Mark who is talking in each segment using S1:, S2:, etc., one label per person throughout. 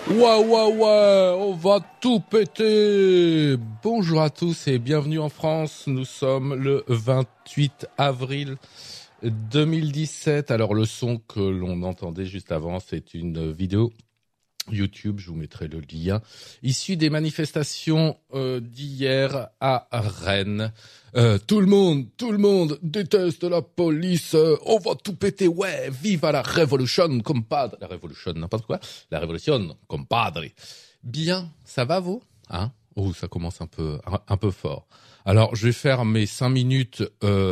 S1: Ouais, on va tout péter. Bonjour à tous et bienvenue en France. Nous sommes le 28 avril 2017. Alors le son que l'on entendait juste avant, c'est une vidéo YouTube, je vous mettrai le lien, issu des manifestations d'hier à Rennes. Tout le monde déteste la police, on va tout péter, ouais, viva la révolution, compadre. La révolution, n'importe quoi, la révolution, compadre. Bien, ça va vous? Hein? Oh, ça commence un peu fort. Alors, je vais faire mes 5 minutes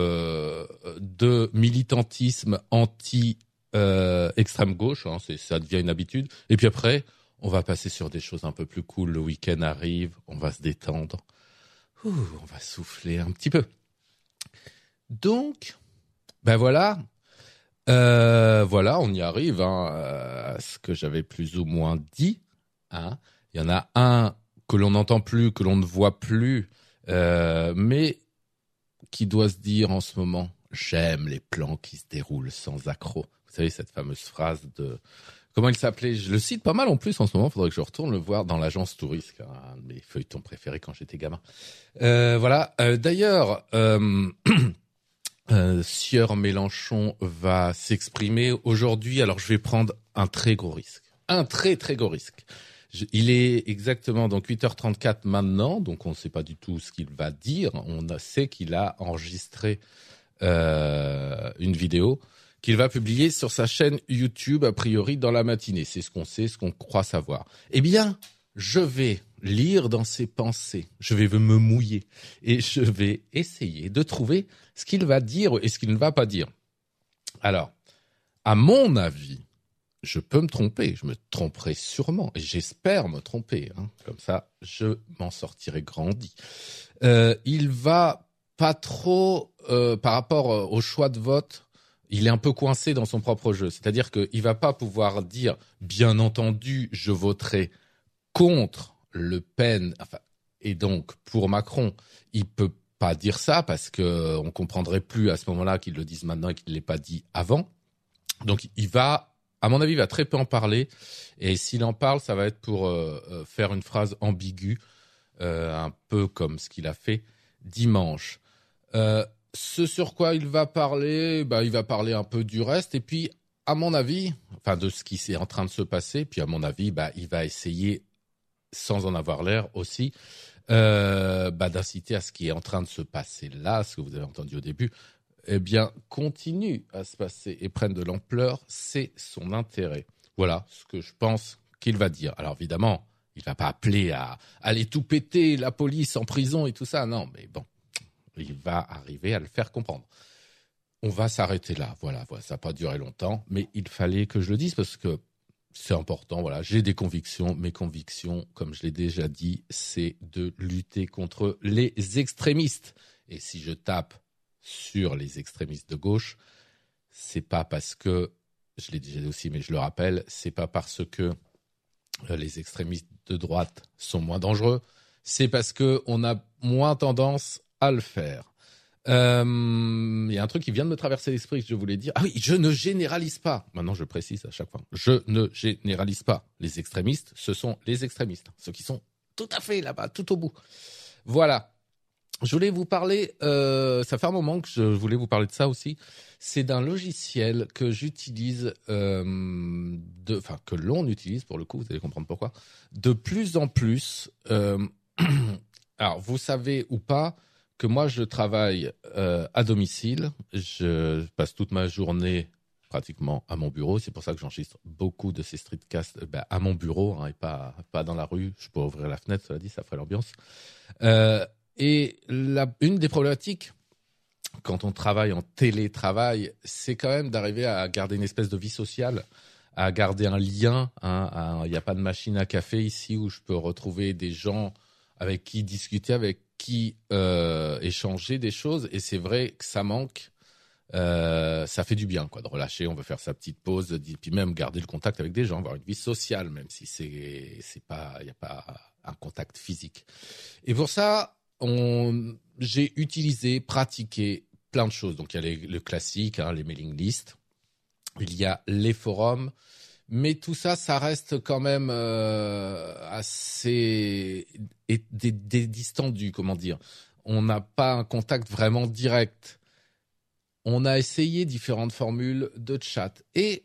S1: de militantisme anti extrême gauche, hein, ça devient une habitude. Et puis après, on va passer sur des choses un peu plus cool. Le week-end arrive, on va se détendre. On va souffler un petit peu. Donc, ben voilà, on y arrive hein, à ce que j'avais plus ou moins dit. Hein. Il y en a un que l'on n'entend plus, que l'on ne voit plus, mais qui doit se dire en ce moment, j'aime les plans qui se déroulent sans accroc. Vous savez, cette fameuse phrase de... Comment il s'appelait? Je le cite pas mal en plus en ce moment, il faudrait que je retourne le voir dans l'agence touriste, un de mes feuilletons préférés quand j'étais gamin. Voilà. D'ailleurs, Sieur Mélenchon va s'exprimer aujourd'hui. Alors, je vais prendre un très gros risque. Un très, très gros risque. Il est exactement donc 8h34 maintenant, donc on ne sait pas du tout ce qu'il va dire. On sait qu'il a enregistré une vidéo qu'il va publier sur sa chaîne YouTube, a priori dans la matinée. C'est ce qu'on sait, ce qu'on croit savoir. Eh bien, je vais lire dans ses pensées, je vais me mouiller et je vais essayer de trouver ce qu'il va dire et ce qu'il ne va pas dire. Alors, à mon avis, je peux me tromper, je me tromperai sûrement, et j'espère me tromper, hein. Comme ça, je m'en sortirai grandi. Il va pas trop, par rapport au choix de vote, il est un peu coincé dans son propre jeu. C'est-à-dire qu'il va pas pouvoir dire, bien entendu, je voterai contre Le Pen, enfin, et donc pour Macron. Il peut pas dire ça parce que on comprendrait plus à ce moment-là qu'il le dise maintenant et qu'il l'ait pas dit avant. Donc il va, à mon avis, il va très peu en parler. Et s'il en parle, ça va être pour faire une phrase ambiguë, un peu comme ce qu'il a fait dimanche. Ce sur quoi il va parler, il va parler un peu du reste. Et puis, à mon avis, enfin de ce qui est en train de se passer, puis à mon avis, il va essayer, sans en avoir l'air aussi, d'inciter à ce qui est en train de se passer là, ce que vous avez entendu au début, eh bien, continue à se passer et prenne de l'ampleur, c'est son intérêt. Voilà ce que je pense qu'il va dire. Alors évidemment, il va pas appeler à aller tout péter, la police en prison et tout ça, non, mais bon, il va arriver à le faire comprendre. On va s'arrêter là, voilà, ça n'a pas duré longtemps, mais il fallait que je le dise parce que c'est important, voilà, j'ai des convictions, mes convictions, comme je l'ai déjà dit, c'est de lutter contre les extrémistes. Et si je tape sur les extrémistes de gauche, c'est pas parce que, je l'ai déjà dit aussi, mais je le rappelle, c'est pas parce que les extrémistes de droite sont moins dangereux, c'est parce que on a moins tendance à le faire. Il y a un truc qui vient de me traverser l'esprit que je voulais dire. Ah oui, je ne généralise pas. Maintenant, je précise à chaque fois. Je ne généralise pas. Les extrémistes, ce sont les extrémistes. Ceux qui sont tout à fait là-bas, tout au bout. Voilà. Je voulais vous parler, ça fait un moment que je voulais vous parler de ça aussi. C'est d'un logiciel que j'utilise, que l'on utilise pour le coup, vous allez comprendre pourquoi, de plus en plus. Alors, vous savez ou pas que moi, je travaille à domicile. Je passe toute ma journée pratiquement à mon bureau. C'est pour ça que j'enregistre beaucoup de ces streetcasts à mon bureau hein, et pas dans la rue. Je pourrais ouvrir la fenêtre, cela dit, ça ferait l'ambiance. Et une des problématiques, quand on travaille en télétravail, c'est quand même d'arriver à garder une espèce de vie sociale, à garder un lien. Il n'y a pas de machine à café ici où je peux retrouver des gens avec qui discuter, avec qui échanger des choses. Et c'est vrai que ça manque. Ça fait du bien, quoi, de relâcher. On veut faire sa petite pause, puis même garder le contact avec des gens, avoir une vie sociale, même si c'est pas, il n'y a pas un contact physique. Et pour ça, j'ai utilisé, pratiqué plein de choses. Donc il y a le classique, les mailing lists. Il y a les forums, Mais tout ça, ça reste quand même assez distendu, comment dire. On n'a pas un contact vraiment direct. On a essayé différentes formules de chat. Et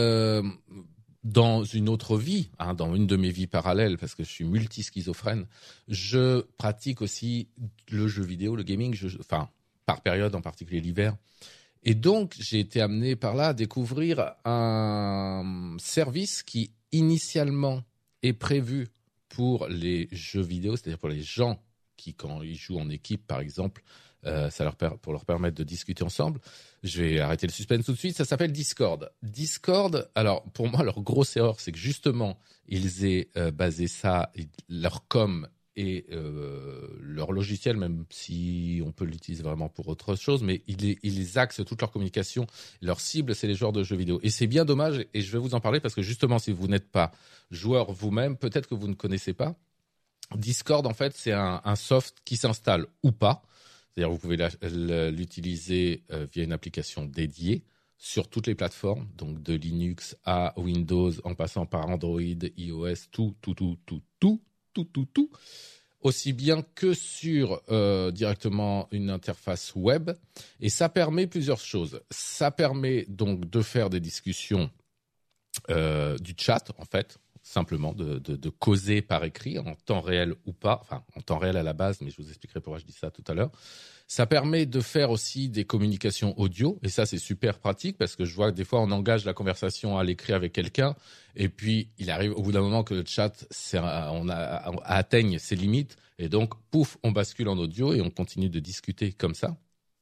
S1: dans une autre vie, dans une de mes vies parallèles, parce que je suis multischizophrène, je pratique aussi le jeu vidéo, le gaming, par période, en particulier l'hiver. Et donc, j'ai été amené par là à découvrir un service qui, initialement, est prévu pour les jeux vidéo, c'est-à-dire pour les gens qui, quand ils jouent en équipe, par exemple, pour leur permettre de discuter ensemble. Je vais arrêter le suspense tout de suite. Ça s'appelle Discord. Discord, alors, pour moi, leur grosse erreur, c'est que justement, ils aient basé ça, leur com et leur logiciel, même si on peut l'utiliser vraiment pour autre chose, mais ils axent toute leur communication. Leur cible, c'est les joueurs de jeux vidéo. Et c'est bien dommage, et je vais vous en parler parce que justement, si vous n'êtes pas joueur vous-même, peut-être que vous ne connaissez pas. Discord, en fait, c'est un soft qui s'installe ou pas. C'est-à-dire, vous pouvez l'utiliser via une application dédiée sur toutes les plateformes, donc de Linux à Windows, en passant par Android, iOS, tout. Aussi bien que sur directement une interface web. Et ça permet plusieurs choses. Ça permet donc de faire des discussions, du chat, en fait, simplement de causer par écrit, en temps réel ou pas, enfin en temps réel à la base, mais je vous expliquerai pourquoi je dis ça tout à l'heure. Ça permet de faire aussi des communications audio, et ça c'est super pratique parce que je vois que des fois on engage la conversation à l'écrit avec quelqu'un, et puis il arrive au bout d'un moment que le chat atteigne ses limites, et donc pouf, on bascule en audio et on continue de discuter comme ça.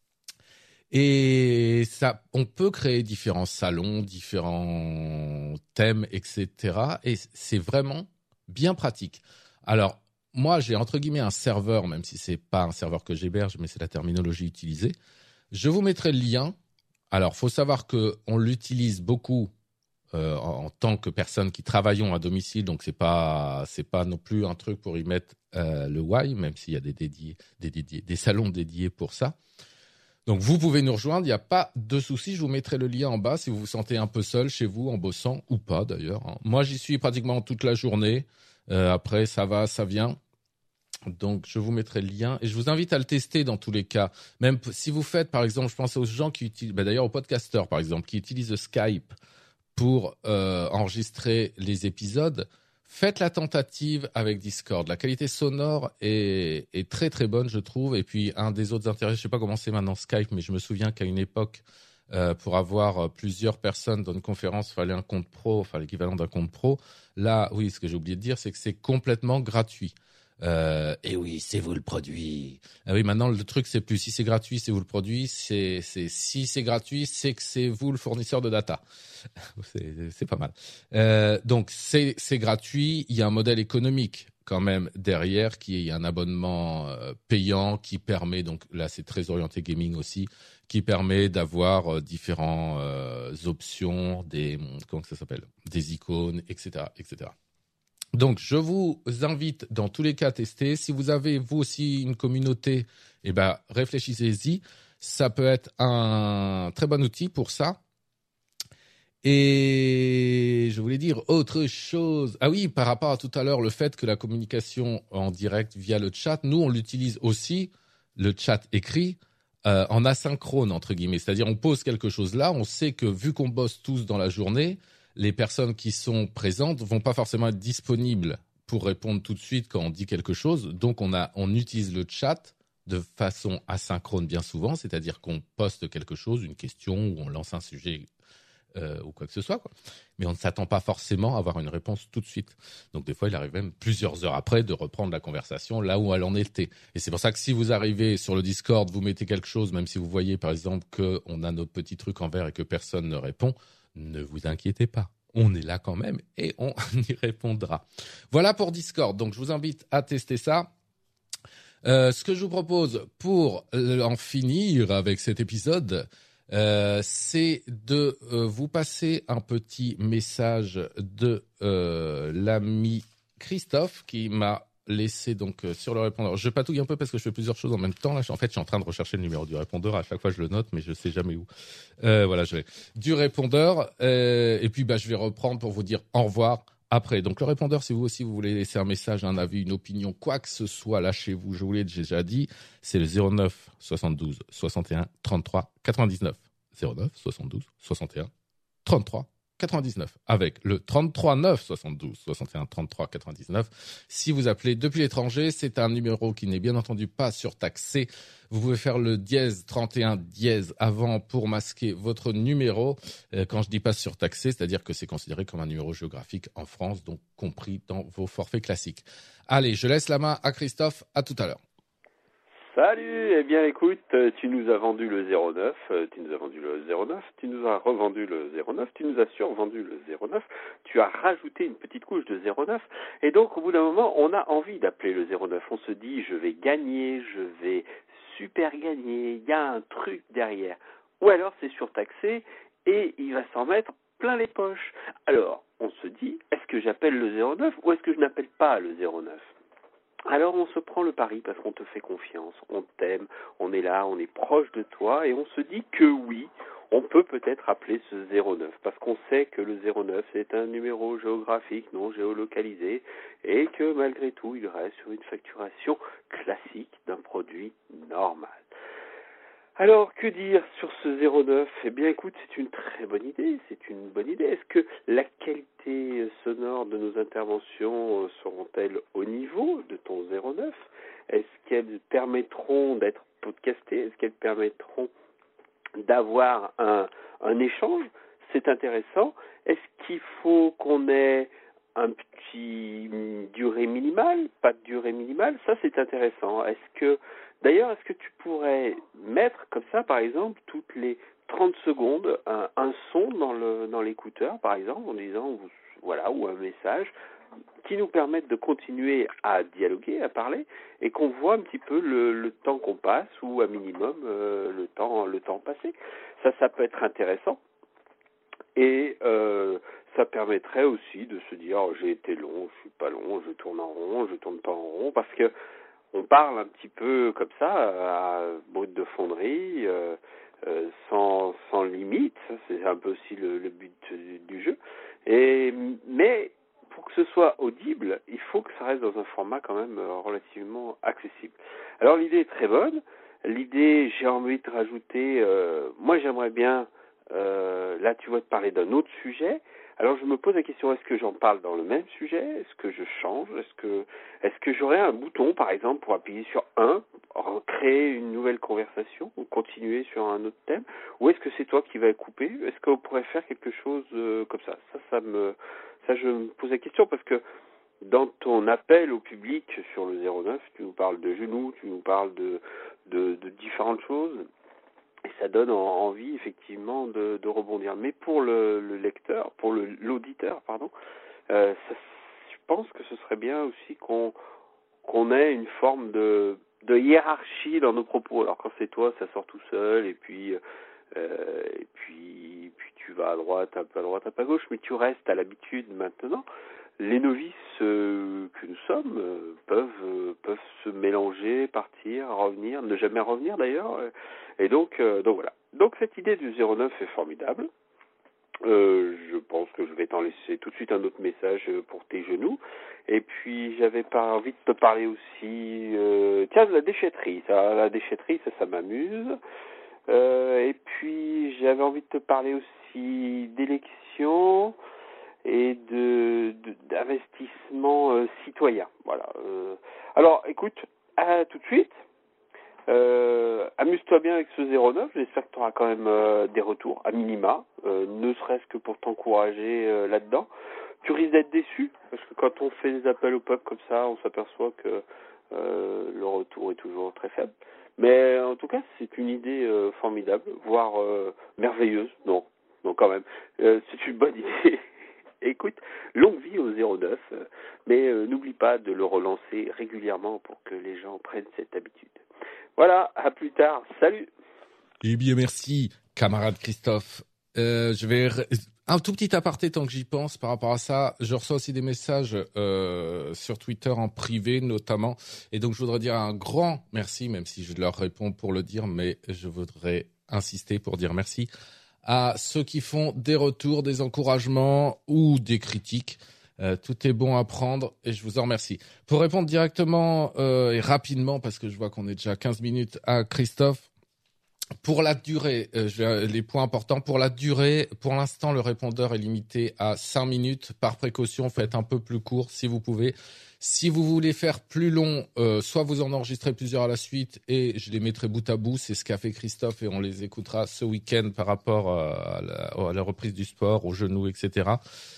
S1: Et ça, on peut créer différents salons, différents thèmes, etc. Et c'est vraiment bien pratique. Alors, moi, j'ai entre guillemets un serveur, même si c'est pas un serveur que j'héberge, mais c'est la terminologie utilisée. Je vous mettrai le lien. Alors, faut savoir que on l'utilise beaucoup en tant que personne qui travaillons à domicile, donc c'est pas non plus un truc pour y mettre le why, même s'il y a des salons dédiés pour ça. Donc, vous pouvez nous rejoindre, il n'y a pas de souci. Je vous mettrai le lien en bas si vous vous sentez un peu seul chez vous, en bossant ou pas d'ailleurs. Moi, j'y suis pratiquement toute la journée. Après, ça va, ça vient. Donc, je vous mettrai le lien et je vous invite à le tester dans tous les cas. Même si vous faites, par exemple, je pense aux gens qui utilisent, d'ailleurs aux podcasteurs, par exemple, qui utilisent Skype pour enregistrer les épisodes. Faites la tentative avec Discord. La qualité sonore est très très bonne, je trouve. Et puis un des autres intérêts, je sais pas comment c'est maintenant Skype, mais je me souviens qu'à une époque, pour avoir plusieurs personnes dans une conférence, il fallait un compte pro, enfin l'équivalent d'un compte pro. Là, oui, ce que j'ai oublié de dire, c'est que c'est complètement gratuit. Et oui, c'est vous le produit. Ah oui, maintenant le truc c'est plus si c'est gratuit, c'est vous le produit. Si c'est gratuit, c'est que c'est vous le fournisseur de data. c'est pas mal. Donc c'est gratuit. Il y a un modèle économique quand même derrière, qui est un abonnement payant qui permet, donc là c'est très orienté gaming aussi, qui permet d'avoir différentes options, comment ça s'appelle, des icônes, etc., etc. Donc, je vous invite dans tous les cas à tester. Si vous avez, vous aussi, une communauté, réfléchissez-y. Ça peut être un très bon outil pour ça. Et je voulais dire autre chose. Ah oui, par rapport à tout à l'heure, le fait que la communication en direct via le chat, nous, on l'utilise aussi, le chat écrit, en asynchrone, entre guillemets. C'est-à-dire, on pose quelque chose là, on sait que vu qu'on bosse tous dans la journée, les personnes qui sont présentes vont pas forcément être disponibles pour répondre tout de suite quand on dit quelque chose. Donc, on utilise le chat de façon asynchrone bien souvent, c'est-à-dire qu'on poste quelque chose, une question, ou on lance un sujet ou quoi que ce soit, quoi. Mais on ne s'attend pas forcément à avoir une réponse tout de suite. Donc, des fois, il arrive même plusieurs heures après de reprendre la conversation là où elle en était. Et c'est pour ça que si vous arrivez sur le Discord, vous mettez quelque chose, même si vous voyez, par exemple, qu'on a notre petit truc en vert et que personne ne répond, ne vous inquiétez pas, on est là quand même et on y répondra. Voilà pour Discord, donc je vous invite à tester ça. Ce que je vous propose pour en finir avec cet épisode, c'est de vous passer un petit message de l'ami Christophe qui m'a laisser donc sur le répondeur. Je patouille un peu parce que je fais plusieurs choses en même temps. Là, en fait, je suis en train de rechercher le numéro du répondeur. À chaque fois, je le note, mais je sais jamais où. Voilà, je vais du répondeur. Et puis, je vais reprendre pour vous dire au revoir après. Donc, le répondeur, si vous aussi vous voulez laisser un message, un avis, une opinion, quoi que ce soit, lâchez-vous. Je vous l'ai déjà dit, c'est le 09 72 61 33 99. 09 72 61 33 99 avec le 33 9 72 61 33 99. Si vous appelez depuis l'étranger, c'est un numéro qui n'est bien entendu pas surtaxé. Vous pouvez faire le dièse 31 dièse avant pour masquer votre numéro. Quand je dis pas surtaxé, c'est-à-dire que c'est considéré comme un numéro géographique en France, donc compris dans vos forfaits classiques. Allez, je laisse la main à Christophe. À tout à l'heure.
S2: Salut, eh bien écoute, tu nous as vendu le 09, tu nous as vendu le 09, tu nous as revendu le 09, tu nous as survendu le 09, tu as rajouté une petite couche de 09, et donc au bout d'un moment, on a envie d'appeler le 09, on se dit je vais gagner, je vais super gagner, il y a un truc derrière, ou alors c'est surtaxé, et il va s'en mettre plein les poches. Alors, on se dit, est-ce que j'appelle le 09 ou est-ce que je n'appelle pas le 09 ? Alors on se prend le pari parce qu'on te fait confiance, on t'aime, on est là, on est proche de toi et on se dit que oui, on peut peut-être appeler ce 09 parce qu'on sait que le 09 c'est un numéro géographique non géolocalisé et que malgré tout il reste sur une facturation classique d'un produit normal. Alors, que dire sur ce 09 ? Eh bien, écoute, c'est une très bonne idée, Est-ce que la qualité sonore de nos interventions seront-elles au niveau de ton 09 ? Est-ce qu'elles permettront d'être podcastées ? Est-ce qu'elles permettront d'avoir un échange ? C'est intéressant. Est-ce qu'il faut qu'on ait un petit durée minimale ? Pas de durée minimale ? Ça, c'est intéressant. D'ailleurs, est-ce que tu pourrais mettre comme ça, par exemple, toutes les 30 secondes, un son dans l'écouteur, par exemple, en disant, voilà, ou un message, qui nous permettent de continuer à dialoguer, à parler, et qu'on voit un petit peu le temps qu'on passe, ou à minimum le temps passé. Ça peut être intéressant. Et ça permettrait aussi de se dire, j'ai été long, je suis pas long, je tourne en rond, je tourne pas en rond, parce que on parle un petit peu comme ça, à brut de fonderie, sans limite. C'est un peu aussi le but du jeu. Mais pour que ce soit audible, il faut que ça reste dans un format quand même relativement accessible. Alors l'idée est très bonne. L'idée, j'ai envie de rajouter, moi j'aimerais bien, là tu vas te parler d'un autre sujet. Alors je me pose la question, est-ce que j'en parle dans le même sujet ? Est-ce que je change ? Est-ce que j'aurais un bouton, par exemple, pour appuyer sur créer une nouvelle conversation, ou continuer sur un autre thème ? Ou est-ce que c'est toi qui vas couper ? Est-ce qu'on pourrait faire quelque chose comme ça ? Ça, je me pose la question parce que dans ton appel au public sur le 09, tu nous parles de genoux, tu nous parles de différentes choses. Et ça donne envie, effectivement, de rebondir. Mais pour le lecteur, pour l'auditeur, pardon, je pense que ce serait bien aussi qu'on ait une forme de hiérarchie dans nos propos. Alors quand c'est toi, ça sort tout seul, et puis tu vas à droite, un peu à gauche, mais tu restes à l'habitude maintenant. Les novices que nous sommes peuvent se mélanger, partir, revenir, ne jamais revenir d'ailleurs. Et donc voilà. Donc cette idée du 09 est formidable. Je pense que je vais t'en laisser tout de suite un autre message pour tes genoux. Et puis j'avais pas envie de te parler aussi tiens, de la déchetterie. La déchetterie, ça m'amuse. Et puis j'avais envie de te parler aussi d'élections et d'investissement citoyen. Voilà. Alors écoute, à tout de suite. Amuse-toi bien avec ce 09, j'espère que tu auras quand même des retours à minima, ne serait-ce que pour t'encourager là-dedans. Tu risques d'être déçu, parce que quand on fait des appels au peuple comme ça, on s'aperçoit que le retour est toujours très faible. Mais en tout cas, c'est une idée formidable, voire merveilleuse. Non, quand même. C'est une bonne idée. Écoute, longue vie au 09, mais n'oublie pas de le relancer régulièrement pour que les gens prennent cette habitude. Voilà, à plus tard. Salut.
S1: Eh bien, merci, camarade Christophe. Un tout petit aparté tant que j'y pense par rapport à ça. Je reçois aussi des messages sur Twitter en privé notamment. Et donc je voudrais dire un grand merci, même si je leur réponds pour le dire, mais je voudrais insister pour dire merci à ceux qui font des retours, des encouragements ou des critiques. Tout est bon à prendre et je vous en remercie. Pour répondre directement et rapidement, parce que je vois qu'on est déjà à 15 minutes à Christophe, pour la durée, les points importants, pour la durée, pour l'instant, le répondeur est limité à 5 minutes. Par précaution, faites un peu plus court si vous pouvez. Si vous voulez faire plus long, soit vous en enregistrez plusieurs à la suite et je les mettrai bout à bout. C'est ce qu'a fait Christophe et on les écoutera ce week-end par rapport à la reprise du sport, aux genoux, etc.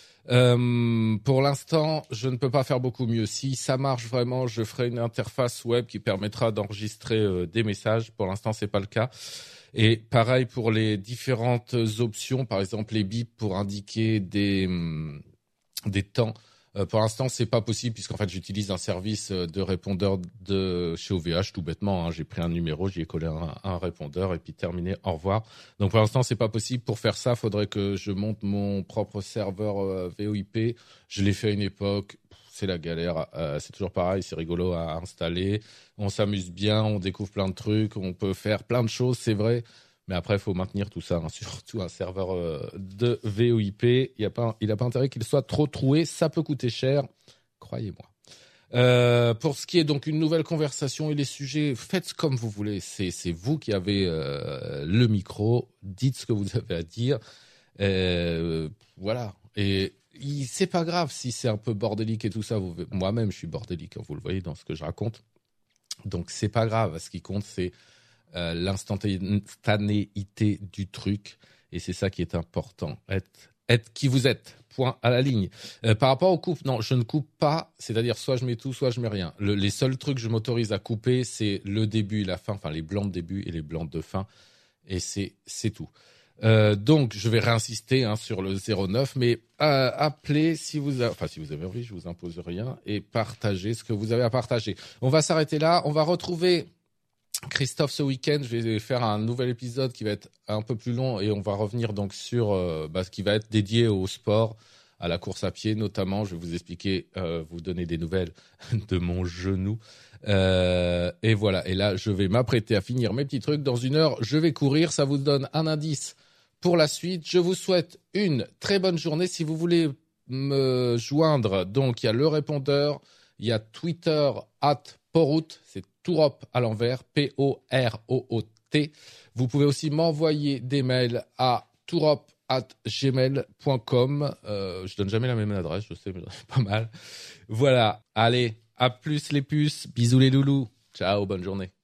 S1: Pour l'instant, je ne peux pas faire beaucoup mieux. Si ça marche vraiment, je ferai une interface web qui permettra d'enregistrer des messages. Pour l'instant, c'est pas le cas. Et pareil pour les différentes options, par exemple les bips pour indiquer des temps. Pour l'instant, c'est pas possible puisqu'en fait, j'utilise un service de répondeur de chez OVH tout bêtement. J'ai pris un numéro, j'y ai collé un répondeur et puis terminé. Au revoir. Donc pour l'instant, c'est pas possible. Pour faire ça, faudrait que je monte mon propre serveur VoIP. Je l'ai fait à une époque. C'est la galère. C'est toujours pareil. C'est rigolo à installer. On s'amuse bien. On découvre plein de trucs. On peut faire plein de choses. C'est vrai. Mais après, il faut maintenir tout ça, surtout un serveur de VoIP. Il n'a pas intérêt qu'il soit trop troué. Ça peut coûter cher, croyez-moi. Pour ce qui est donc une nouvelle conversation et les sujets, faites comme vous voulez. C'est vous qui avez le micro. Dites ce que vous avez à dire. Voilà. Et c'est pas grave si c'est un peu bordélique et tout ça. Moi-même, je suis bordélique, vous le voyez dans ce que je raconte. Donc, c'est pas grave. Ce qui compte, c'est l'instantanéité du truc et c'est ça qui est important. Être qui vous êtes. Point à la ligne. Par rapport aux coupes, non, je ne coupe pas. C'est-à-dire soit je mets tout, soit je mets rien. Les seuls trucs que je m'autorise à couper, c'est le début et la fin, enfin les blancs de début et les blancs de fin. Et c'est tout. Donc je vais réinsister sur le 09, mais appelez si vous avez envie, je vous impose rien et partagez ce que vous avez à partager. On va s'arrêter là. On va retrouver Christophe ce week-end. Je vais faire un nouvel épisode qui va être un peu plus long et on va revenir donc sur ce qui va être dédié au sport, à la course à pied notamment. Je vais vous expliquer, vous donner des nouvelles de mon genou. Et voilà. Et là, je vais m'apprêter à finir mes petits trucs. Dans 1 heure, je vais courir. Ça vous donne un indice pour la suite. Je vous souhaite une très bonne journée. Si vous voulez me joindre, donc il y a le répondeur, il y a Twitter @Porout, c'est Tourop à l'envers, Poroot. Vous pouvez aussi m'envoyer des mails à tourop@gmail.com. Je donne jamais la même adresse, je sais, mais c'est pas mal. Voilà, allez, à plus les puces, bisous les loulous, ciao, bonne journée.